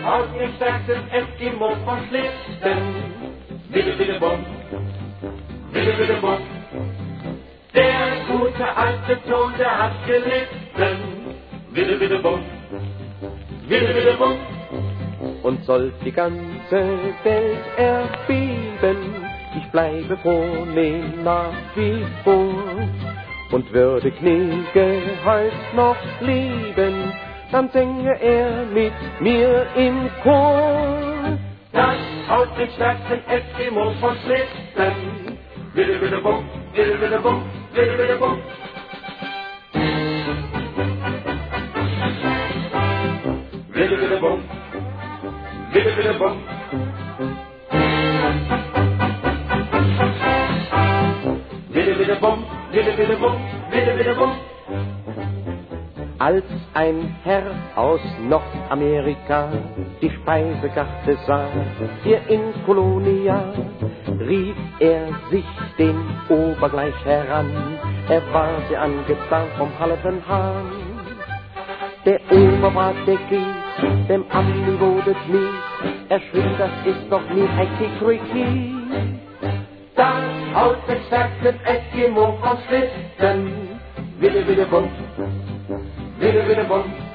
haut den stärksten Eskimo von Schlitten. Wille, wille, bum, wille, wille, bum. Der gute alte Ton, der hat gelitten. Wille, wille, bum, wille, wille, bum. Und soll die ganze Welt erbeben, ich bleibe vornehm nach wie vor. Und würde Knigge heut noch leben, dann singe er mit mir im Chor. Das haut den stärksten Eskimo von Schlitten. Wille, wille, bum, wille, wille, bum, wille, wille, bum. Wille, wille, bum, wille, wille, bum. Wille, wille, bum, wille, wille, bum, wille, wille, bum. Als ein Herr aus Nordamerika die Speisekarte sah, hier in Kolonia, rief er sich den Ober gleich heran. Er war sehr angetan vom halben Hahn. Der Ober war der Gies, dem Ami wurde mies. Er schrie, das ist doch nie Heiki-Kriki. Das haut den stärksten Eskimo von Schlitten. Wille, wille, bum, wille, wille, bum.